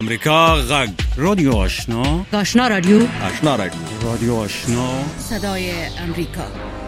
امریکا غږ رادیو آشنا رادیو رادیو آشنا صدای امریکا.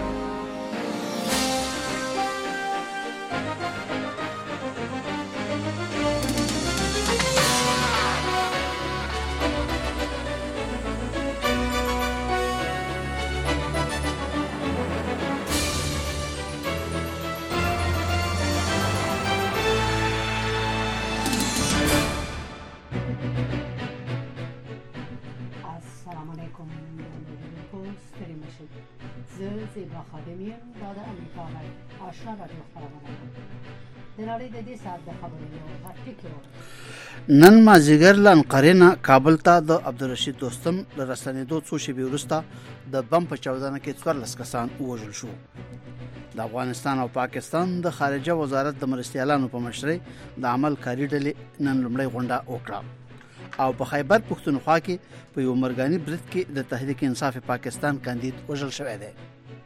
زیبا خادمیم داده امریکا غږ آشنا رادیو خبرونه د نړۍ د دې ساعت د خبرونو غټکی نن مازیګر لنقرینه کابل ته د عبدالرشید دوستم د رسنیدو څو شېبې وروسته د بم په چاودنه کې 14 کسان ووژل شو. د افغانستان او پاکستان د خارجه وزارت د مرستیالانو په مشرۍ د عمل کاري ډلې نن لومړی غونډه وکړه او په خیبر پښتونخوا کې په یو مرګاني برید کې د تحریک انصاف پاکستان کاندید وژل شوی دی.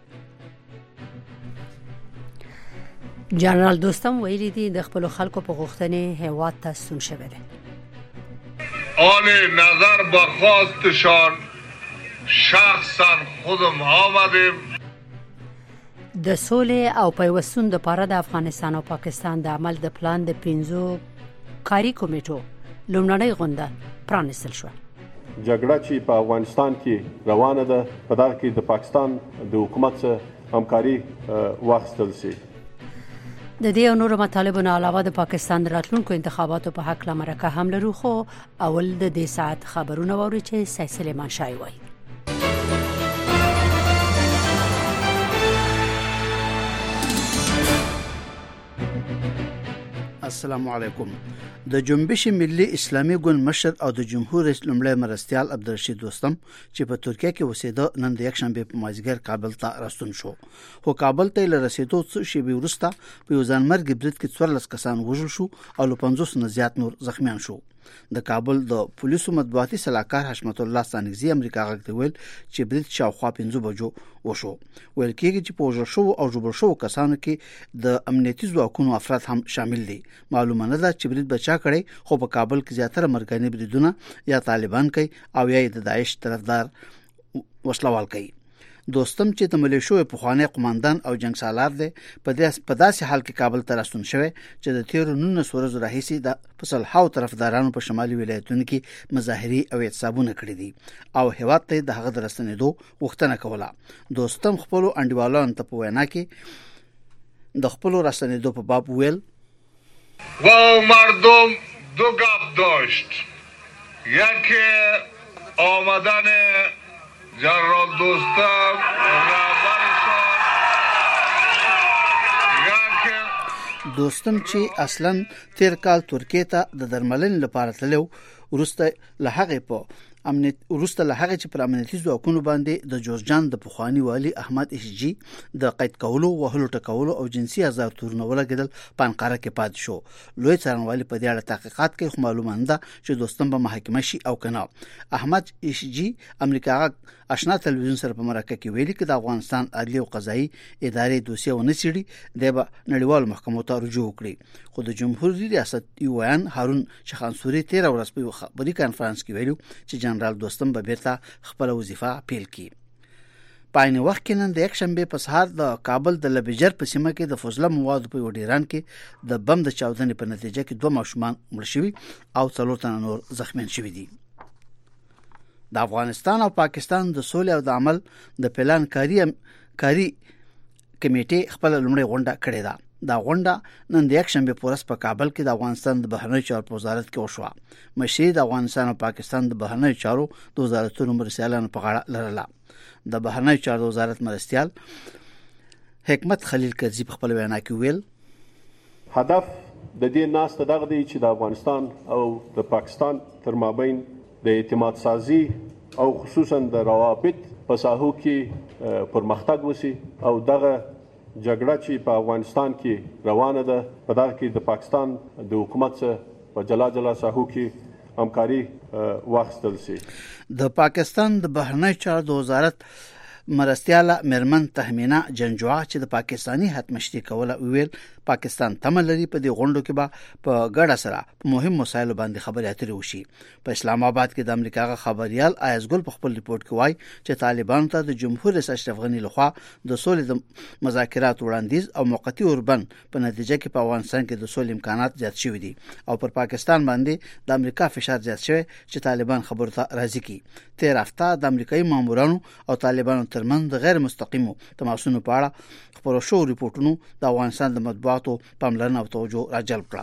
جنرال دوستم ویلي دي د خپل خلکو په غوښتنې هیواد ته ستون شوی دی. آن نظر با خواستشان شخصا خودم آمدیم. د سولې او پیوستون د پاره د افغانستان او پاکستان د عمل د پلان د 15 کاري کمیټو لومړنۍ غونډه پرانیستل شو. جګړه چې په افغانستان کې روانه ده په دغه کې د پاکستان د حکومت سره همکاري واخیستل شي. د دې او نورو مطالبونو علاوه د پاکستان د راتلونکو انتخاباتو په حق لمرکه هم لرو، خو اول د دې ساعت خبرونه ووري چې سید سلیمان شاه وایي. السلام علیکم. د جنبش ملي اسلامي ګوند مشر او د جمهور رئیس لومړی مرستیال عبدالرشید دوستم چې په ترکیه کې اوسېده نن د یک شنبه په مازیګر کابل ته راستون شو. خو کابل ته له رسیدو څو شېبې وروسته په یو ځانمرګي برید کې 14 کسان وژل شو او له 50 نه زیات نور زخمیان شو. د کابل د پولیسو مطبوعاتي سلاکار حشمت الله ستانکزي امریکا غږ ته ویل چې برید شاوخوا 5 بجو وشو. ویل کېږي چې په وژل شو او ژوبل شو کسانو کې د امنیتي ځواکونو افراد هم شامل دي. معلومه نه ده چې برید بچا کړي، خو په کابل کې زیاتره مرګاني بریدونه یا طالبان کوي او یا د داعش طرفدار وسلوال کوي. دوستم چې د ملیشو په خوانی قوماندان او جنگ سالار دی په داسې حال کې کابل ته راستون شوی چې د 13 ورځې راهیسې د فصلحاو طرفدارانو په شمالي ولایتونو کې مظاهري او اعتصابونه کړي دي او هیواد ته د هغه درستنېدو غوښتنه کوله. دوستم خپل انډیوالانو ته په وینا کې د خپل راستنېدو په باب ویل: و مردم دو گپ داشت، یکی آمدن جنرال دوستم دوستم چې اصلا تیر کال ترکیه ته د درملنې لپاره تلو ورسته له هغه چې پر امنیتي ځواکونو باندې د جورجان د پخوانی والی احمد ایشجی د قید کولو وهلو ټکولو او جنسي آزار تورونه ولګیدل په انقره کې پات شو. لوی څارنوالي په دې اړه تحقیقات کوي، خو معلومه ده چې دوستم په محاکمه شي او کنه. احمد ایشجی امریکا آشنا تلویزیون سره په مرکه کې ویلي چې د افغانستان عدلي او قضایي ادارې دوسیه ونه سړي د نړیوال محکمو ته رجوع وکړي. خو د جمهوریت ریاست یوان هارون شخانسوري 13 ورځې په خبري کانفرنس کې ویلو چې جنرال دوستم به بیرته خپل وظیفه پیل کړي. په عین وخت کې نن د یک شنبه په سهار د کابل د لبجر په سیمه کې د فضله موادو په وډیران کې د بم د چاودنې په نتیجه کې 2 ماشومان مړ شوي او 4 تنه نور زخمیان شوي دي. د افغانستان او پاکستان د سولې او د عمل د پلان کاری کمیټې خپل لومړی غونډه کړې ده. دا غونډه نن د یک شنبه په ورځ په کابل کې د افغانستان د بهرنیو چارو وزارت کې وشوه. مشري د افغانستان او پاکستان د بهرنیو چارو د وزارتونو مرستیالانو په غاړه لرله. د بهرنیو چارو وزارت مرستیال حکمت خلیل کرزي په خپل وینا کې ویل: هدف د دې ناسته دغه دی چې د افغانستان او د پاکستان تر مابین د اعتماد سازي او خصوصا د روابط په ساحو کې پرمختګ وشي او دغه جګړه چې په افغانستان کې روانه ده په دغه کې د پاکستان د حکومت سره په جلا ساحو کې همکاري واخیستل شي. د پاکستان د بهرنیو چارو د وزارت مرستیاله مرمن تهمینه جنجوعه چې د پاکستانی حتمشتي کوله ویل پاکستان تمه لري په دې غونډو کې به په ګډه سره په مهم مسایلو باندې خبرې اترې وشي. په اسلام آباد کې د امریکا خبريال آیاز ګل په خپل ریپورت کې وایي چې طالبانو ته د جمهور رئیس اشرف غنی لخوا د سولې د مذاکرات وړاندیز او موقتی اوربند په نتیجه کې په افغانستان کې د سولې امکانات زیات شوي دي او پر پاکستان باندې د امریکا فشار زیات شوی چې طالبان خبرو ته راضي کړي. تیر هفته د امریکایي مامورانو او طالبانو ترمنځ د غیر مستقیمو تماسونو په اړه خبرو شو ریپورتونو د افغانستان د مطبوعاتو پاملرنه او توجه راجلب کړه.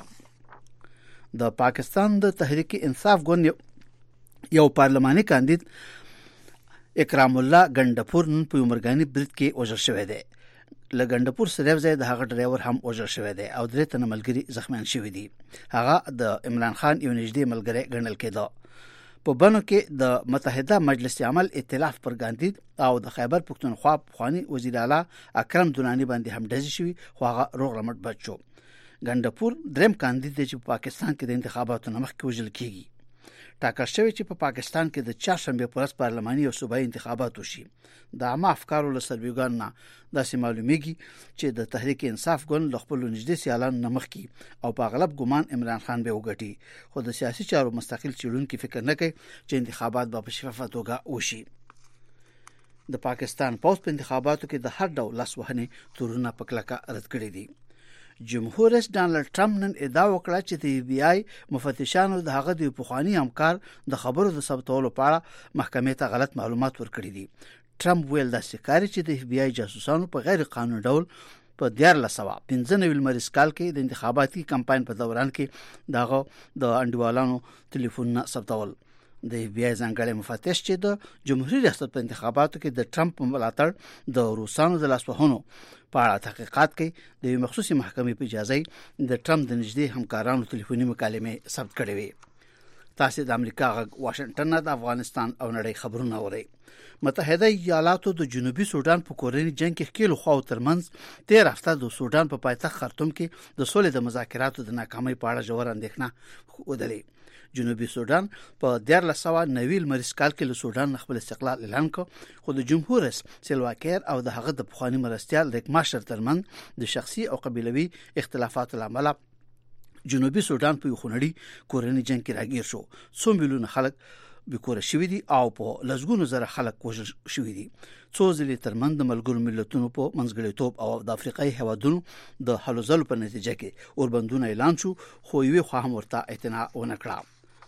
د پاکستان د تحریک انصاف ګوند یو پارلماني کاندید اکرام الله ګندپور نن په عمرګانی برید کې وژل شوی دی. لګندپور سره ځای د هغه ډرایور هم وژل شوی دی او درې تنه ملګري زخمیان شوی دي. هغه د عمران خان یو نږدې ملګری ګڼل کېده. په بنو کې د متحده مجلس عمل ائتلاف پر کاندید او د خیبر پښتونخوا پخوانی وزیر اعلی اکرم دونانی باندې هم ډزې شوی خو هغه روغ رمټ بچ شو. ګندپور دریم کاندید دی چې په پاکستان کې د انتخاباتو مخکې وژل کیږي. ټاکل شوی چې په پاکستان کې د چهارشنبه پر ورځ پارلماني او صوبایي انتخابات وشي. د عامه افکارو له سرویګان نه داسې معلومیږي چې د تحریک انصاف ګوند له خپل نږدې سیالانو مخکې او په اغلب ګمان عمران خان به وګټي خو د سیاسي چارو مستقل چلونکي فکر نه کوي چې انتخابات به په شفافه توګه وشي. د پاکستان پوز په انتخاباتو کې د هر ډول لاسوهنې تورونه په کلکه رد کړي دي. جمهور رئیس ډانلډ ټرمپ نن ادعا وکړه چې د FBI مفتشانو د هغه د پخوانی همکار د خبرو د ثبتولو په اړه محکمې ته غلط معلومات ورکړي دي. ټرمپ ویل د سکاري چې د FBI جاسوسانو په غیر قانوني ډول په 1495 لمریز کال کې د انتخاباتي کمپاین په دوران کې دغه د انډیوالانو ټلیفونونه ثبتول. د FBI ځانګړي مفتش چې د جمهوریت ریاست په انتخاباتو کې د ټرمپ په ملاتړ د روسانو د لاسوهنو په اړه تحقیقات کوي د یو مخصوصي محکمې په اجازه د ټرمپ د نږدې همکارانو ټلیفوني مکالمې ثبت کړې وي. تاسو د امریکا غږ واشنگټن د افغانستان او نړۍ خبرونه اورئ. متحده ایالاتو د جنوبي سودان په کورني جنگ کې خپل خو ترمنځ تیر هفته د سودان په پایتخت خرطوم کې د سولې د مذاکراتو د ناکامۍ په اړه ژور اندېښنه ودرې. جنوبي سودان په 1490 لمریز کال کې له سودان خپل استقلال اعلان کړ خو د جمهور رئیس سلواکیر او د هغه د پخوانی مرستیال ریک ماشر ترمنځ د شخصي او قبیلوي اختلافات لامل جنوبي سودان په خونړي کورني جنگ کې راګیر شو. 100 میلیون خلک بکور شوی دي او په لږګونو زره خلک وژل شوی دي. څو ځلې ترمن د ملګرو ملتونو په منځګړیتوب او د افریقای هوادونو د هلو ځلو په نتیجه کې اوربندونه اعلان شو خو یوه خو هم ورته اعتنا ونه کړه.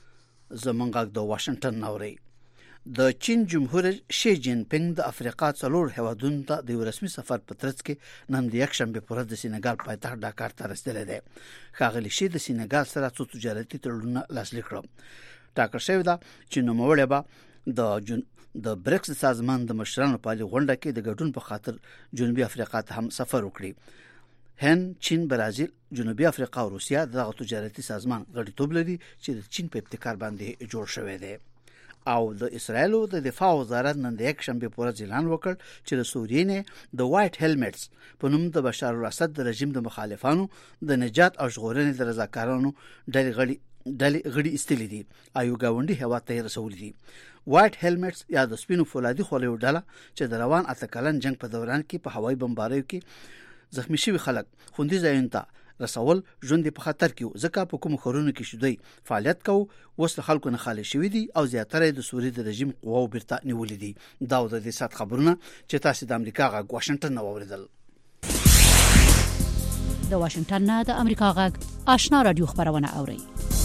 زمونږ د واشنگټن نوري د چین جمهور شي جین پینګ د افریقا څلور هوادونو ته د رسمي سفر په ترڅ کې نن د یکشنبه پر ورځ د سینګال پایتخت ډاکار ته رسیدلی دی. ښاغلي شي د سینګال سره څو تجارتي تړونونه لاسلیک کړل. ټاکل شوی دا چې نوموړی به د بریکس سازمان د مشرانو په غونډه کې د ګډون په خاطر جنوبي افریقا ته هم سفر وکړي. هند، چین، برازیل، جنوبي افریقا او روسیا دغه تجارتي سازمان غړیتوب لري چې د چین په ابتکار باندې جوړ شوی دی. او د اسرایل د دفاع وزارت نن د یکشنبه په ورځ اعلان وکړ چې د سوریې نه د وایټ هیلمټس په نوم د بشار الاسد د رژیم د مخالفانو د نجات او ژغورنې د رضاکارانو ډلې غړي استلې دي او گاونډي هوا ته رسولې دي. وایټ هیلمټس یا د سپینو فولادي خولې ډله چې د روان اتکلن جنگ په دوران کې په هوایي بمباریو کې زخمی شوی خلک خوندي ځایونو ته رسول ژوند په خطر کې ځکه په کوم خورونو کې شوی فعالیت کو وس خلکو نه خالي شوی دي او زیاتره د سوریې د رژیم قواو بیرته نیولې دي. دا د دې سات خبرونه چې تاسو د امریکا غږ واشنگټن نو اوریدل. د واشنگټن نه د امریکا غږ آشنا رادیو خبرونه اوري.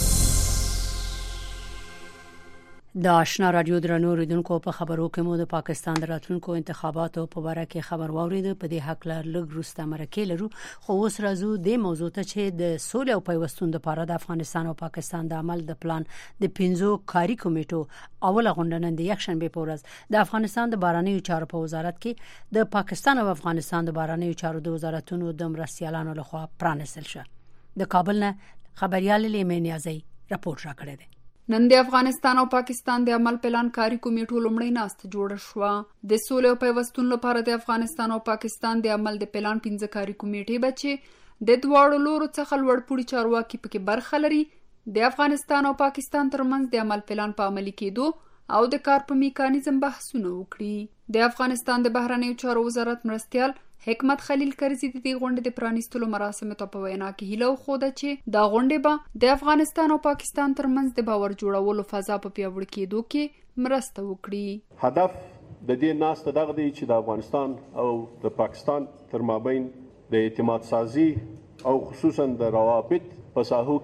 د آشنا رادیو درنو ریدونکو په خبرو کې مو د پاکستان د راتلونکو انتخاباتو په اړه کې خبر واورید. په دې حق لږ روسته مرکه لرو خو اوس راځو د موضوع ته چې د سولې او پیوستون لپاره د افغانستان او پاکستان د عمل د پلان د 15 کاري کمیټو اوله غونډه نن د یکشنبه په ورځ د افغانستان د بهرنیو چارو په وزارت کې د پاکستان او افغانستان د بهرنیو چارو د وزارتونو د مرستیالانو لخوا پرانیستل شو. د کابل نه خبريال لیمه نیازی راپور راکړی دی. نن د افغانستان او پاکستان د عمل پلان کاری کمیټو لومړی ناست جوړه شو. د سولې او پیوستون لپاره د افغانستان او پاکستان د عمل د پلان 15 کاری کمیټې بچي د دواړو لورو څخه لوړپوړي چارواکي پکې برخه لري. د افغانستان او پاکستان ترمنځ د عمل پلان په عملي کېدو او د کار په میکانیزم بحثونه وکړي. د افغانستان د بهرنیو چارو وزارت مرستیال حکمت خلیل کرزي د دې غونډې د پرانیستلو مراسمو ته په وینا کې هیله خوده چې دا غونډه به د افغانستان او پاکستان ترمنځ د باور جوړولو فضا په پیاوړي کېدو کې مرسته وکړي. هدف د دې ناسته دغه دی چې د افغانستان او د پاکستان تر مابین د اعتماد سازي او خصوصا د روابط په ساحو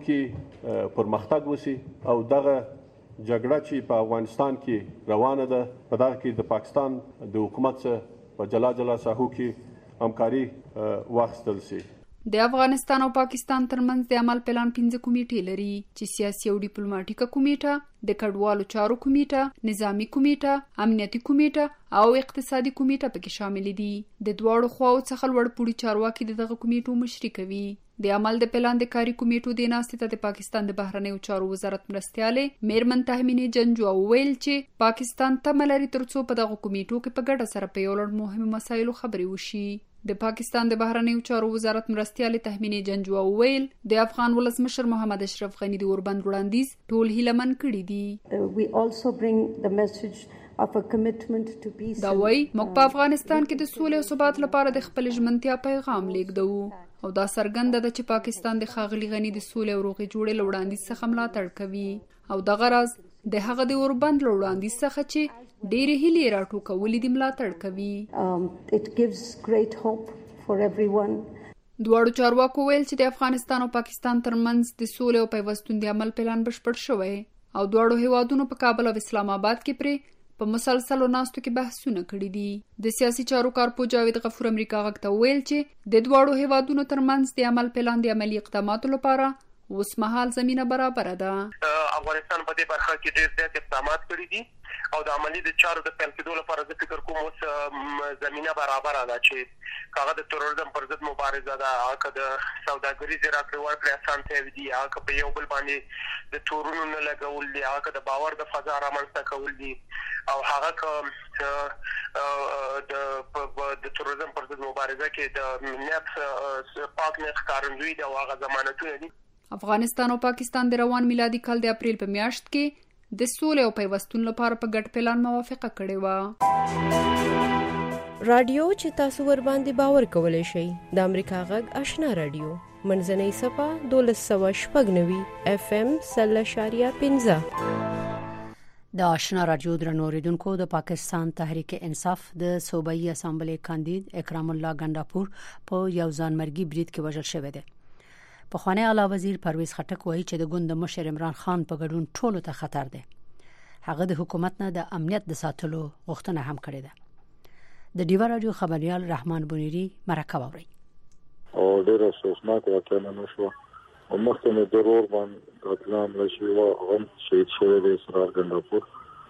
کې پرمختګ وشي او دغه جګړه چې په افغانستان کې روانه ده په دغه کې د پاکستان د حکومت سره په جلا ساحو کې همکاري واخیستل شي. د افغانستان او پاکستان ترمنځ د عمل پلان 5 کمیټې لري چې سیاسي او ډیپلوماټیکه کمیټه، د کډوالو چارو کمیټه، نظامی کمیټه، امنیتي کمیټه او اقتصادي کمیټه پکې شامل دي. د دواړو خواو څخه لوړپوړي چارواکي دغه کمیټو مشري کوي. د عمل د پلان د کاری کمیټو د ناستې ته د پاکستان د بهرنیو چارو وزارت مرستیاله میرمن تهمینه جنجو ویل چې پاکستان تمه لري ترڅو په دغه کمیټو کې په ګډه سره په یو لړ مهمو مسایلو خبرې وشي. د پاکستان د بهرنیو چارو وزارت مرستیاله تهمینه جنجو ویل د افغان ولسمشر محمد اشرف غنی د اوربند وړاندیز ټول هیلمن کړي دي. We also bring the message of a commitment to peace. دا وایي موږ په افغانستان کې د سولې او ثبات لپاره د خپل ژمنتیا پیغام لیږدو او دا څرګنده ده چې پاکستان د ښاغلي غني د سولې او روغې جوړې له وړاندیز څخه ملاتړ کوي او دغه راز د هغه د اوربند له وړاندیز څخه چې ډېرې هیلې راټوکولې دي ملاتړ کوي. It gives great hope for everyone. دواړو چارواکو ویل چې د افغانستان او پاکستان ترمنځ د سولې او پیوستون د عمل پلان بشپړ شوی او دواړو هیوادونو په کابل او اسلام آباد کې پرې په مسلسلو ناستو کې بحثونه کړي دي. د سیاسي چارو کارپو جاوید غفور امریکا غږ ته ویل چې د دواړو هیوادونو ترمنځ د عمل پلان د عملی اقداماتو لپاره اوس مهال زمينه برابر ده. افغانستان په دې برخه کې ډېر زیات اقدامات کړي دي او د عملی د چارو د پیل کېدو لپاره زه فکر کوم اوس زمينه برابر ده چې هغه د تروریزم پر ضد مبارزه ده، هغه د سوداګریزې راکړې ورکړې اسانتیاوې دي، هغه په یو بل باندې د تورونو نه لګول دي، هغه د باور د فضا رامنځته کول دي او هغه د تروریزم پر ضد مبارزه کې د نیت پاک نیت ښکارندوی دي او هغه ضمانتونه دي. افغانستان او پاکستان د روان میلادي کال د اپریل په میاشت کې د سولې او پیوستون لپاره په ګډ پلان موافقه کړې و. رادیو چې تاسو ور باندې باور کولای شئ د امریکا غږ آشنا رادیو منځنۍ صفه 1290 FM 0.15 د آشنا رادیو درنوریدونکو د پاکستان تحریک انصاف د صوبایي اسامبلی کاندید اکرام الله ګنداپور په یو ځانمرګي برید کې وژل شوی دی. پخوانی اعلی وزیر پرویز خټک وایي چې د ګوند مشر عمران خان په ګډون ټولو ته خطر دی. هغه د حکومت نه د امنیت د ساتلو غوښتنه هم کړې ده. د ډیوا رادیو خبريال رحمان بونيري مرکه ووري. او ډېر افسوسناک واقعا نشو. او مخکې ضرور باندې قتلام لشي او هم شهید شوی دی اسرار ګنداپور.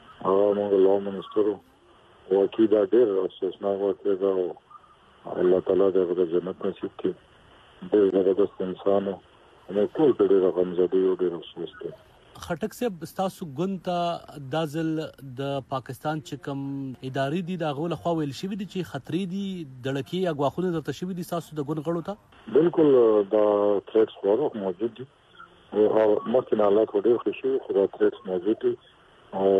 موږ له منسترو واقعي دا ډېر افسوسناک واقعا ده او الله تعالی دې د جنت نصیب کړي. ډېر زبردست انسان او ټول ډېر غمزدي او ډېر افسوس دی. خټک صاحب ستاسو ګوند ته دازل د پاکستان چې کوم ادارې دي دا غول خو ویل شوی دي چې خطرې دي دړکی یا غواخونه درته شوی دي تاسو د ګوند غړو ته؟ بالکل دا تھریټس ورو موجود دي او ممکن حالات ډېر خوشي خو دا تھریټس موجود دي او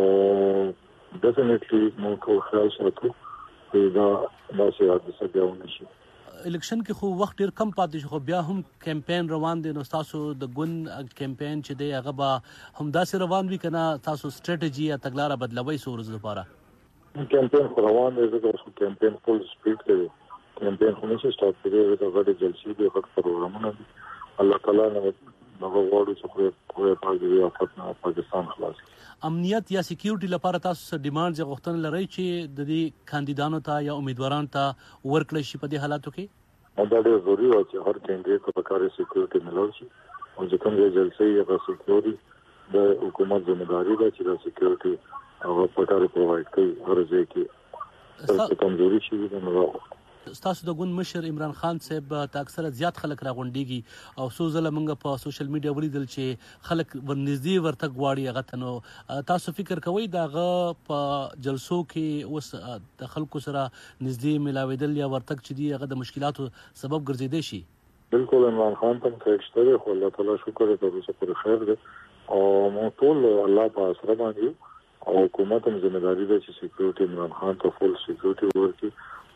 ډیفینټلی موږ ټول خیال ساتو چې دا داسې حادثه بیا ونه شي. الیکشن کې خو وخت ډیر کم پاتې شو، بیا هم کمپاین روان دي. نو تاسو د ګوند کمپاین چې دی هغه به هم داسې روان وي کنه تاسو سټریټجی یا تګلارې بدلوي سورز لپاره؟ کمپاین روان دی، زه کمپاین فول سپیډ کوي. کمپاین خو نشي سٹاپ کېږي، دا غټ جلسې دي، غټ پروګرامونه دي. الله تعالی نه غواړي چې خو په دې افغانستان پاکستان خلاص. امنیت یا سکیورټي لپاره تاسو ډیماند غوښتنه لرئ چې د دې کاندیدانو ته یا امیدوارانو ته ورکړل شي په دې حالاتو کې؟ دا ډېر ضروري و چې هر کاندید ته پکاره سکیورټي ملول شي او چې کوم ځای جلسې یا سکیورټي د حکومت ذمہداري ده چې دا سکیورټي هغه پکاره پرووایډ کوي هر ځای کې. څه کمزوري شي نو تاسو د ګوند مشر عمران خان صاحب ته اکثره زیات خلک راغونډيږي او سو ځله موږ په سوشل میډیا ولیدل چې خلک ورنږدې ورته غواړي هغه ته. نو تاسو فکر کوئ داغه په جلسو کې اوس د خلکو سره نږدې ملاویدل یا ورتګ چې دی هغه د مشکلاتو سبب ګرځیدي شي؟ بالکل عمران خان ته خیر خو الله تعالی شکر دې تاسو پر خیر دې او مو ټول الله په اسره باندې او حکومت هم ذمہ داری ده چې سکیورټي عمران خان ته فول سکیورټي ورکړي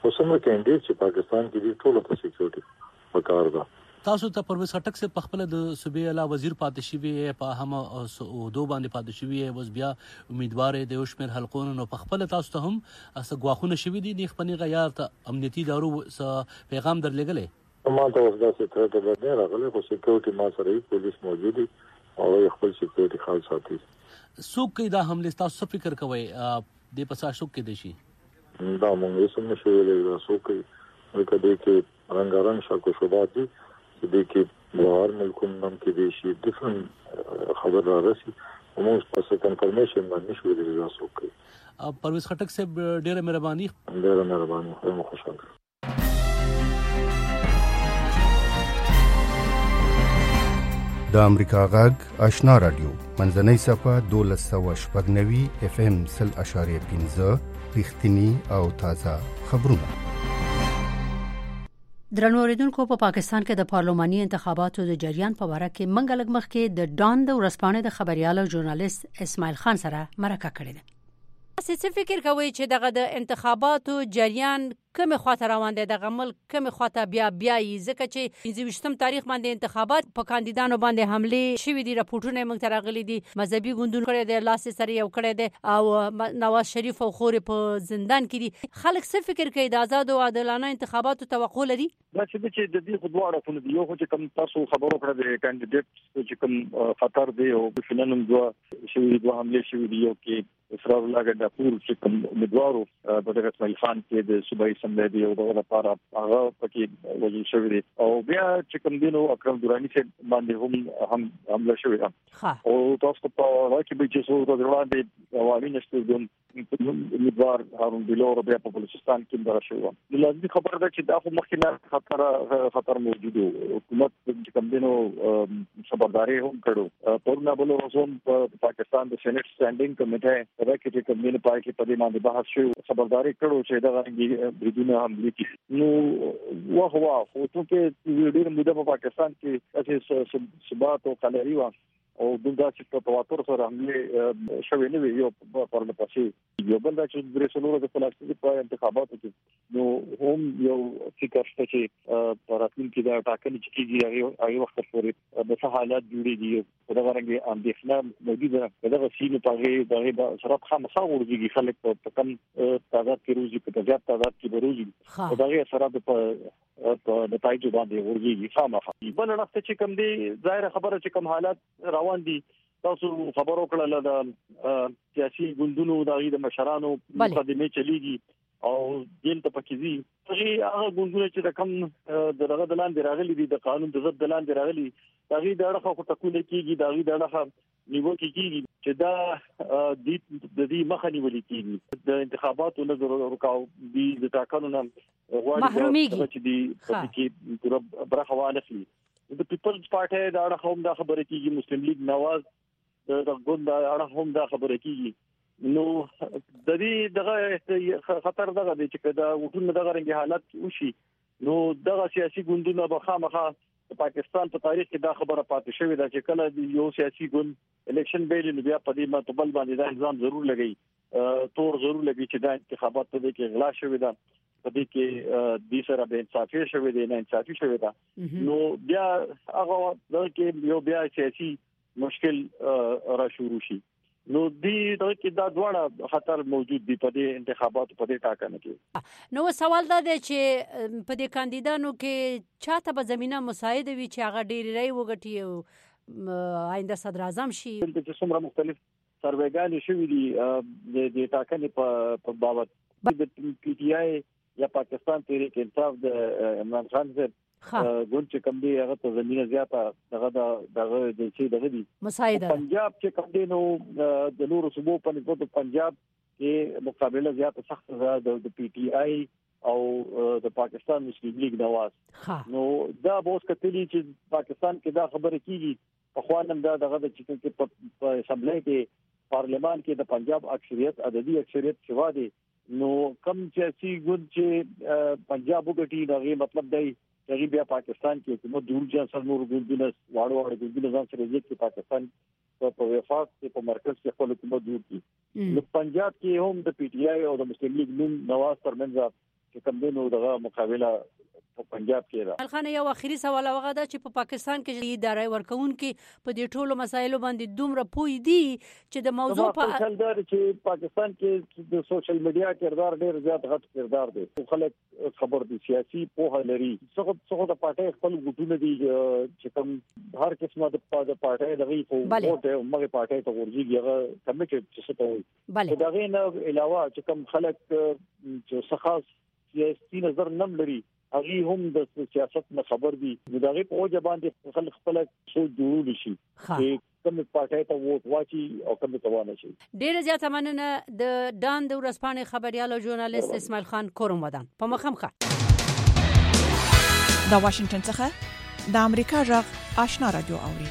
اوسمه کینډیډ چې پاکستان کې دي ټول ته سکیورټي وکړ دا تاسو ته پرویز خټک سے پخپل د صوبې اعلی وزیر پاتې شوی په هم دو باندې پاتې شوی اوس بیا امیدوار دی او شمیر حلقونو نو پخپل تاسو ته هم اس غواخونه شوی دي د خپل غیار ته امنیتي دارو پیغام درلګلې ما ته اوس دا څه تر ته نه راغلی خو سکیورټي ما سره پولیس موجود دي او خپل سکیورټي خال ساتي څوک دا حمله تاسو فکر کوئ د پسا څوک کې دي شي دا مونږ سم نشو ویلای دا څوک کده کې رنگارنګ شکو شوبات دي دې کې بهر ملکونو نام کې دي شي ډیفرنٹ خبر را رسي موږ تاسو ته انفارمیشن باندې شو دي تاسو کوي پرویز خټک صاحب ډېره مهرباني خو خوشاله د امریکا غږ آشنا رادیو منځنۍ صفه 1290 اف ام 0.15 رښتینی او تازه خبرونه درنو اوریدونکو په پاکستان کې د پارلماني انتخاباتو د جریان په اړه کې منګلګ مخ کې د ډان د ورسپانې د خبريال او ژورنالیست اسماعیل خان سره مرکه کړې ده. څه فکر کوي چې دغه د انتخاباتو جریان کومه خاطر روان دي دغه ملک کومه خاطر بیا ځکه چې 25 تاریخ باندې انتخابات په کاندیدانو باندې حمله شوې دي راپورټونه موږ ترغلي دي مذهبي ګوندونه کړي دي لاس سره یو کړي دي او نواز شریف او خوري په زندان کې دي خلک څه فکر کوي د آزاد او عادلانه انتخاباتو توقع لري دا چې د دې خدواړه په دې یو چې کوم تاسو خبرو کړی د کاندیدټ چې کوم خطر دی او فننم دوه شوې دوه حمله شوې دي یو کې اسرار الله ګډاپور چې کوم امیدوارو په دغه اسماعیل خان کې د صوبایي سمندري دی او دغه لپاره هغه پکې وجه شوی دی او بیا چې کوم دینو اکرم دورانی چې باندې هم حمله شوی ده او تاسو په اړه کې به چې څو ورځې وړاندې عوامي نشته د امیدوار هارون بلور بیا په بلوچستان کې درشو نو لازمي خبر ده چې دا خو مخکې خطر موجود و حکومت چې کوم دینو خبرداري هم کړو پرونه بل روزوم په پاکستان د سېنات سټانډینګ کمیټه دا کې چې کوم دینو پای کې په دې باندې بحث شو خبرداري کړو چې دا غوښتنه بدون حمله کې نو واه خو ته کې ډېر موده په پاکستان کې چې ثبات او قلري و او دغه چې په تواتر سره حمله شوې نه وي یو پر لپسې یو بل چې د رسولو د پلاستیک په انتخاباتو کې نو هم یو فکر شته چې پراتین کې دا ټاکنې چې کیږي هغه وخت پورې د څه حالات جوړيږي دا غرنګ اندېښنه موجوده دغه سینې په هغه سره خامخا ورځي خلک په کم تعداد کې روزي په زیات تعداد کې بروزي دا غي سره په نتایج باندې ورځي خامخا بل وخت چې کوم دی ظاهر خبره چې کوم حالات روان دي تاسو خبرو کړل د سیاسي ګوندونو د مشرانو مقدمه چلیږي او دین ته پکې هغه ګوندونه چې د کم دغه دلان دی راغلي دي د قانون د ضد دلان دی راغلي دغه د اړخه خو ټکول کېږي دغه د اړخه نیو کېږي چې دا د دې مخه نیول کېږي د انتخاباتو نظر رکاو دي د ټاکنو نه محروميږي چې دي پکې پوره برخه وانخلي د پیپلز پارټي دا اړخه هم دا خبره کېږي مسلم لیگ نواز د ګوند دا اړخه هم دا خبره کېږي نو د دې دغه خطر دغه دی چې دا وټونه دغه رنګ حالت وشي نو دغه سیاسي ګوندونه به خامخا پاکستان په تاریخ کې دا خبره پاتې شوې ده چې کله یو سیاسي ګوند الیکشن بیل نو بیا په دې متبل باندې دا نظام ضرور لګي تور ضرور لګي چې دا انتخابات ته کې غلا شوې ده په دې کې د سره به انصافي شوې ده نه انصافي شوې ده نو بیا هغه د کې یو بیا سیاسي مشکل را شروع شي نو دغه کې دا ډوړه خطر موجود دی په دې انتخاباتو په دې ټاکنه کې نو سوال دا دی چې په دې کاندیدانو کې چاته به زمينه مساعده وي چې هغه ډېری رای وګټي او آینده صدر اعظم شي چې څومره مختلف سروېګان شوي دي د ټاکنې په بابت د پی ټی آی یا پاکستان تحریک انصاف د عمران خان صاحب ګوند چې کوم دی هغه ته زمينه زیاته دغه د چې دغه دي مساعده پنجاب چې کوم دی نو د نور صوبو په نسبت پنجاب کې مقابله زیاته سخت ده د پی ټی آی او د پاکستان مسلم لیگ نواز نو دا اوس کتلی چې پاکستان کې دا خبره کیږي په خوانم دا دغه چې په اسمبلی کې پارلمان کې د پنجاب اکثریت عددي اکثریت شوا دي نو کم سیاسي ګوند چې پنجاب وګټي دا مطلب دی چې بیا پاکستان کې حکومت جوړ ځان سره نور ګوندونه واړو ګوندونه ځان سره چې پاکستان په وفاق کې په مرکز کې خپل حکومت جوړ کړي نو پنجاب کې هم د پی ټی آی او د مسلم لیگ نوم نواز ترمنځ چې کوم دینو دغه مقابله په پنجاب کې را. الخانه یو اخیری سوال هغه دا چې په پاکستان کې ادارې ورکون کې په دې ټولو مسایلو باندې دومره پوي دي چې د موضوع په خپل دار چې پاکستان کې د سوشل میډیا کردار ډیر زیات غټ کردار دی. خلک خبر دي سیاسي پوهه لري. څنګه د پارټي خپل ګټونه دي چې کوم هر قسمه د پارټي دغه په ووټ مګه پارټي ته ورځي هغه کمیټډ څه ته وي. دا غي نه علاوه چې کوم خلک چې څخه سیاسي نظر نم لري هغه هم د سیاست نه خبر دي. دغه په وجه باندې خلک خپل سوچ جوړول شي چې کوم پارټي ته ووټ واچي او کوم ته ونه شي. ډیر زیات مننه د ډان د ورسپانې خبريال او ژورنالیست اسماعیل خان کوروم ودان په مخمخه د واشنگټن څخه د امریکا جغ آشنا رادیو اوري.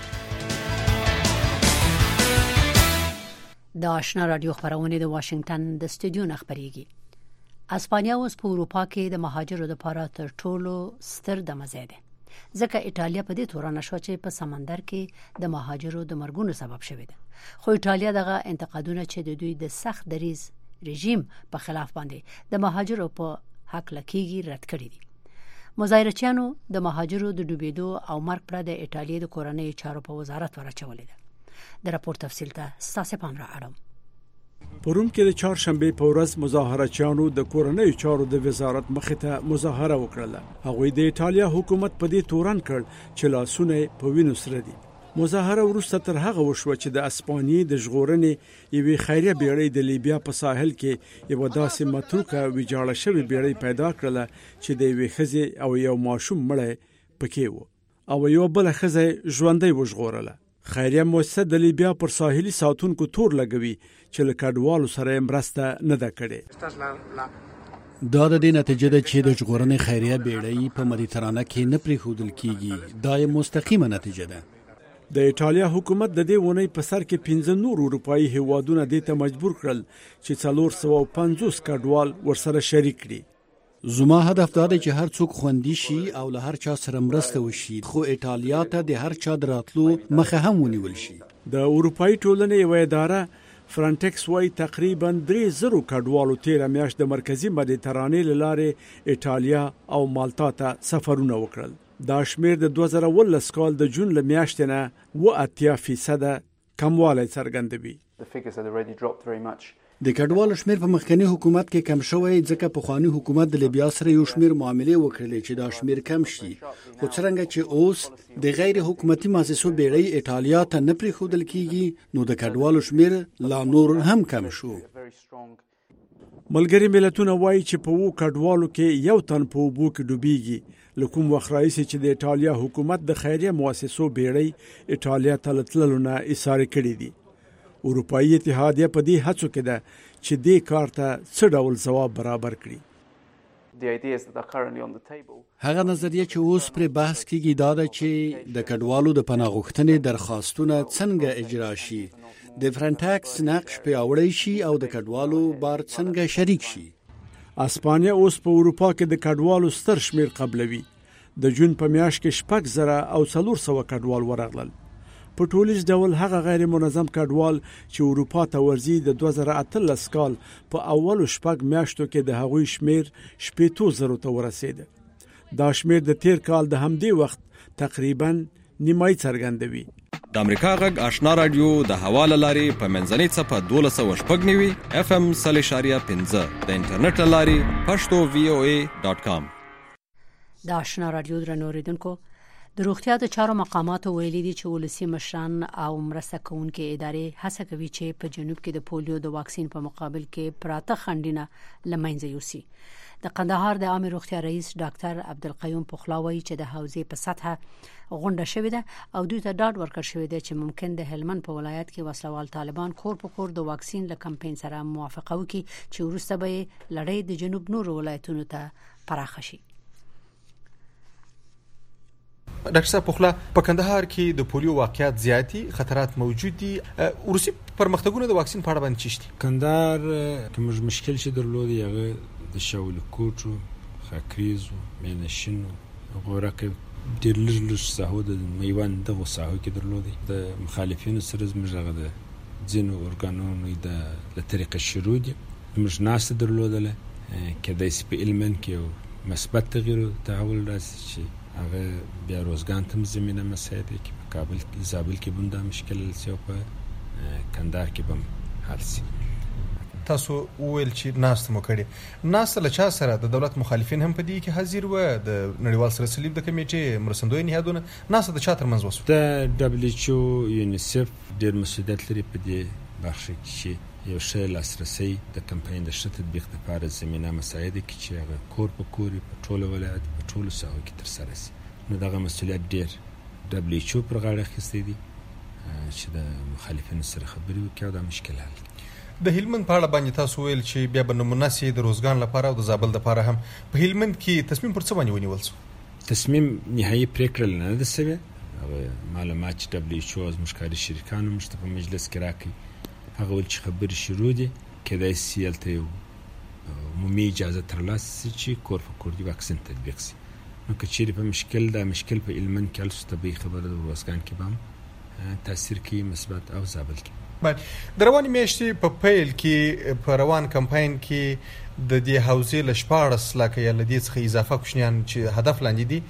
د آشنا رادیو خبرونه د واشنگټن د استودیو نه خبريږي. اسپانیا اوس په اروپا کې د مهاجرو لپاره تر ټولو ستر دمزه ده. ځکه ایټالیا په دې تورانه شو چې په سمندر کې د مهاجرو د مرګونو سبب شوه ده. خو ایټالیا دغه انتقادونه چې د دوی د سخت دریز رژیم په خلاف باندې د مهاجرو په حق لکېږي رد کړی دي. مظاهرچیانو د مهاجرو د ډوبېدو او مرګ پر د ایټالیا د کورنۍ چارو په وزارت ورچولې ده. د راپور تفصیل ته ستاسو پام را اړوم. پروم کې د چهارشنبه په ورځ مظاهرچیانو د کورنۍ چارو د وزارت مخې ته مظاهره وکړه. هغوی د ایټالیا حکومت په دې تورن کړ چې لاسونه په وینو سره دي. مظاهره وروسته تر هغه وشوه چې د اسپانیې د ژغورنې یوې خیریه بیړۍ د لیبیا په ساحل کې یو داسې متروکه ویجاړه شوې بیړۍ پیدا کړله چې د یوې ښځې او یو ماشوم مړی پکې و او یو بل ښځه ژوندۍ وژغورله. خیریه مؤسسه د لیبیا پر ساحلي ساتونکو تور لګوي چې له کډوالو سره مرسته نه ده کړې. دا د دې نتیجه ده چې د ژغورنې خیریه بیړۍ په مدیترانه کې نه پریښودل کیږي. دا یې مستقیمه نتیجه ده. د ایټالیا حکومت د دې ونې په سر کې 15 نور اروپאי هیوادونه دې ته مجبور کړل چې 450 کډوال ورسره شریک کړي. زما هدف دا دی چې هر څوک خوندي شي او له هر چا سره مرسته وشي، خو ایټالیا ته د هر چا دراتلو مخه هم ونیول شي. د اروپאי ټولنې یو اداره فرانټکس وايي تقریبا 3000 کډوالو تیر میاشت د مرکزی مدیترانې لاره ایټالیا او مالټا ته سفرونه وکړل. دا شمیر د 2019 کال د جون ل میاشتې نه 80% کموالی څرګندوي. د کډوالو شمیر په مخکنی حکومت کې کم شوی ځکه په خواني حکومت د لیبیا سره یو شمیر معاملې وکړلې چې دا شمیر کم شي، خو څنګه چې اوس د غیر حکومتي مؤسسو بیړۍ ایټالیا ته نه پریښودل کیږي نو د کډوالو شمیر لا نور هم کم شو. ملګری ملتونه وایي چې په وو کډوالو کې یو تن په اوبو کې ډوبېږي. لکوم وخت راځي چې د ایټالیا حکومت د خیریه مؤسسو بیړۍ ایټالیا ته تللو نه ایثار کړی دي. اروپאי اتحادیه په دې هڅو کې ده چې دې کار ته څه ډول ځواب برابر کړي. هغه نظریه چې اوس پر بحث کېږي دا ده چې د کډوالو د پناه غوښتنې درخواستونه څنګه اجرا شي، د فرانټکس نقش پیاوړی شي او د کډوالو بار څنګه شریک شي. اسپانیا اوس په اروپا کې د کډوالو ستر شمیر قبلوي. د جون په میاشت کې 6,000 او 400 کډوال ورغلل. په ټولیز ډول هغه غیر منظم کډوال چې اروپا ته ورځي د 2018 کال په اولو 6 میاشتو کې د هغوی شمیر 70,000 ته ورسید. دا شمیر د تیر کال د همدې وخت تقریبا نیمای څرګندوي. د امریکا غږ آشنا رادیو د حواله لاري په منځنۍ صفه 1290 FM 0.5 د انټرنیټ لاري pashto.voa.com. د آشنا رادیو درنوریدونکو د روغتیا د چارو مقاماتو ویلي دي چې ولسی مشران او مرسته کوونکې ادارې هڅه کوي چې په جنوب کې د پولیو د واکسین په مقابل کې پراته خنډونه لمنځه یوسي. د قندهار د عامه روغتیا رئیس ډاکټر عبدالقیوم پخلاوی چې د حوزې په سطحه غونډه شوې ده او دوی ته ډاډ ورکړ شوی دی چې ممکن د هلمند په ولایت کې وسلوال طالبان کور په کور د واکسین له کمپاین سره موافقه وکړي چې وروسته به لړۍ د جنوب نور ولایتونو ته پراخه شي. ډاکټر صاحب پخلا په کندهار کې د پولیو واقعیت زیاتی خطرات موجود دي. روسي پرمختګونه د واکسین په اړه باندې چشتي کندهار کوم مشکل چې درلودي هغه د شاول کوټو خاکریزو مینشینو غورکه ډېر لږ ساحو د میوان دغه ساحو کې درلودي. د مخالفینو سره زموږ د ځینو ارګانونو د طریقې شروع دي زموږ ناس درلودله کېدای شي په علم کې یو مثبت تغییر تحول راشي چې هغه بیا روزګان ته زمينه مساعده کې په کابل کې زابل کې بنده مشکل سي او په کندهار کې بم حل سي. تاسو ویل چې ناست مو کړی ناست له چا سره د دولت مخالفین هم په دې کې حاضر و د نړیوال سره صلیب د کمیټې مرستندوی نهادونه ناست د چا ترمنځ وسو د WHO یونیسف ډېر مسؤلیت لري په دې برخه کې یو ښه لاسرسي د کمپاین د ښه تطبیق لپاره زمينه مساعده کې چې هغه کور په کور په ټوله ولایت په ټوله ساحو کې تر سره شي. نو دغه مسؤلیت ډېر WHO پر غاړه اخیستی دی چې د مخالفینو سره خبرې وکړي او د مشکل حل کړي. د هلمند په اړه باندې تاسو ویل چې بیا به نمونه سي د روزګان لپاره او د زابل لپاره هم په هلمند کې تصمیم پر څه باندې ونیول شو؟ تصمیم نهایي پریکړه نه ده شوې. معلومات چې WHO از مشکاري شریکانو مشته په مجلس کې راکړي هغه ول چې خبرې شروع دي کېدای شي هلته یو عمومي اجازه ترلاسه شي چې کور په کور دی واکسین تطبیق شي. نو که چیرې په مشکل په هلمند کې هلته طبیعي خبره د روزګان کې به هم تاثیر کوي مثبت او زابل کې. د روانې میاشتې په پیل کې په روان کمپاین کې د دې حوزې له 14 لکه یا له دې څخه اضافه کوچنیان چې هدف لاندې دي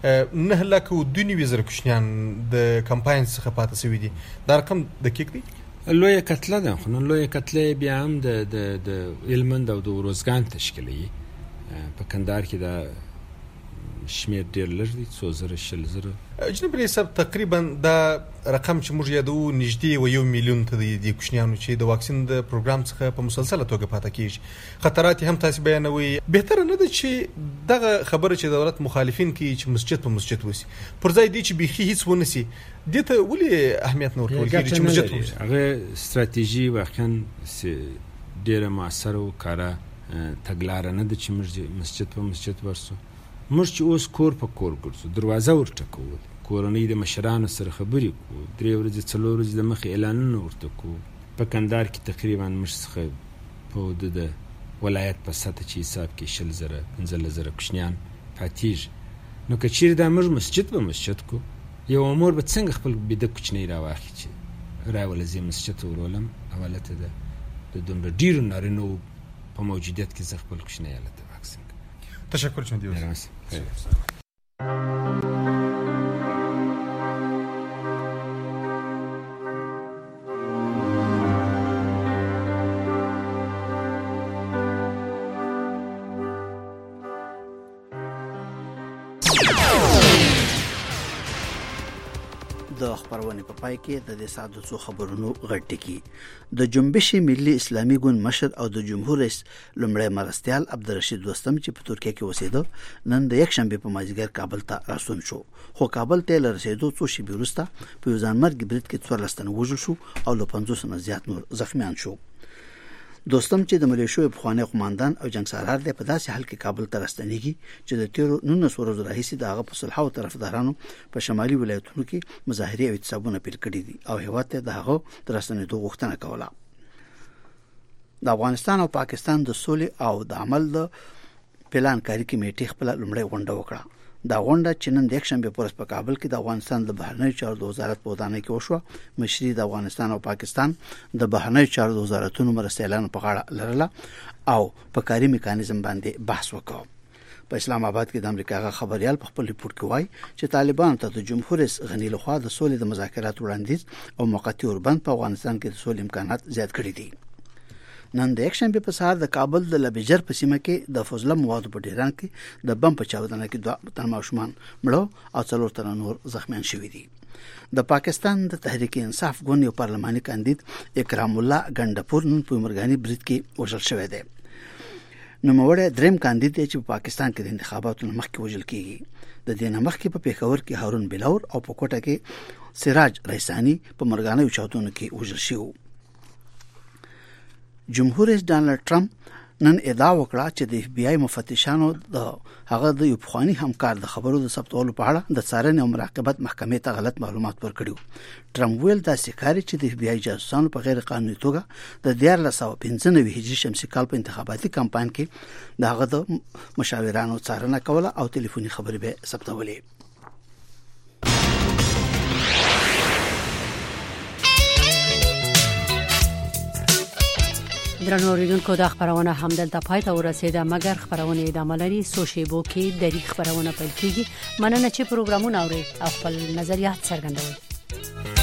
9,000 کوچنیان د کمپاین څخه پاتې شوي دي. دا رقم دقیق دی؟ لویه کتله ده خو لویه کتله بیا هم د هلمند او د روزګان تشکیلوي. په کندهار کې دا شمیر ډیر لږ دي 2,000 جناب رئیس صاحب تقریبا دا رقم چې موږ یادو نږدې و 1 میلیون ته د کوچنیانو چې د واکسین د پروګرام څخه په مسلسله توګه پاتې کیږي. خطرات هم تاسو بیانوي. بهتره نه ده چې دغه خبره چې دولت مخالفین کوي چې مسجد په مسجد وسی پر ځای دی چې بيخي هیڅ ونسی دته ولې اهمیت نه ورکول کیږي چې مسجد وسی. هغه ستراتیژي واقعا ډیره موثره او کارا تګلاره نه ده چې مسجد په مسجد ورسو. موږ چې اوس کور په کور ګرځو دروازه ورټکو کورنۍ د مشرانو سره خبرې کوو 3 ورځې 4 ورځې د مخې اعلانونه ورته کوو. په کندهار کې تقریبا موږ څخه په د ولایت په سطح چې حساب کې 15,000 کوچنیان پاتېږي. نو که چیرې دا موږ مسجد په مسجد کو یو امور به څنګه خپل بده کوچنی راواخلي چې راولځي مسجد ته ورولم اولته د دومره ډیرو نارینو په موجودیت کې خپل کوچنی حالت واکسین. تشکر جناب دیوس. د خبرونه په پای کې د ساده څو خبرونو غټ کی د جنبش ملي اسلامي ګوند مشر او د جمهور رئیس لمړی مرستيال عبدالرشید دوستم چې په ترکیه کې اوسېده نن د یک شنبه په مازیګر کابل ته راستون شو. خو کابل ته لرسېدو څو شی بیرسته په ځانمرګ برید کې 14 تنه وژل شو او له 50 نه زیات نور زخمیان شو. دوستم چې د ملیشو په خوانې قوماندان او جنگ سالار د په داسې حال کې کابل ته راستنیږي چې د 19 ورځې راهیسې دغه په صلح او طرفدارانو په شمالي ولایتونو کې مظاهره او اعتصابونه پیل کړي دي او هیواد ته دغه ترستنیدو غوښتنه کوله. د افغانستان او پاکستان د سولې او د عمل د پلان کاری کمیټې خپل لومړی غونډه وکړه. دا غونډه چې نن د یک شنبه پورس په کابل کې د افغانستان د بهرنیو چارو د وزارت په ودانۍ کې وشوه. مشري د افغانستان او پاکستان د بهرنیو چارو د وزارتونو مرستيالانو په غاړه لرله او په کاري میکانیزم باندې بحث وکړ. په اسلام آباد کې د امریکا خبريال په خپل ریپورت کې وایي چې طالبان ته د جمهور رئیس غنی لخوا د سولې د مذاکرات وړاندیز او موقتی اوربند په افغانستان کې د سولې امکانات زیات کړي دي. نن د یک شنبه په سهار د کابل د لبیجر په سیمه کې د فضله موادو په ډیران کې د بم په چاودنه کې 2 تن ماشومان مړو او 4 تن نور زخمیان شوي دي. د پاکستان د تحریک انصاف ګوند یو پارلماني کاندید اکرام الله ګندپور نن په مرګاني برید کې وژل شوی دی. نو موړه دریم کاندید چې په پاکستان کې د انتخاباتو مخکې وژل کیږي. د دې مخکې په پیښور کې هارون بلاور او په کوټه کې سراج رئیسانی په مرګاني چاودنو کې وژل شو. جمهور رئیس ډانلډ ټرمپ نن ادعا وکړه چې د اف بی آی مفتشانو د هغه د یو پخوانی همکار د خبرو د ثبتولو په اړه د څارنې او مراقبت محکمې ته غلط معلومات ورکړي. ټرمپ ویل دا سکاري چې د اف بی آی جاسوسانو په غیر قانوني توګه د 1995 هجري شمسي کال په انتخاباتي کمپاین کې د هغه د مشاورانو څارنه کوله او ټلیفوني خبرې به ثبتولې. درنو اوریدونکو د خبرونه همدلته پای ته ورسیده مګر خبرونه ادامه لري سوشیبو کې د ریښ خبرونه پیل کیږي مننه چې پروګرامونه اوري او خپل نظریات څرګندوي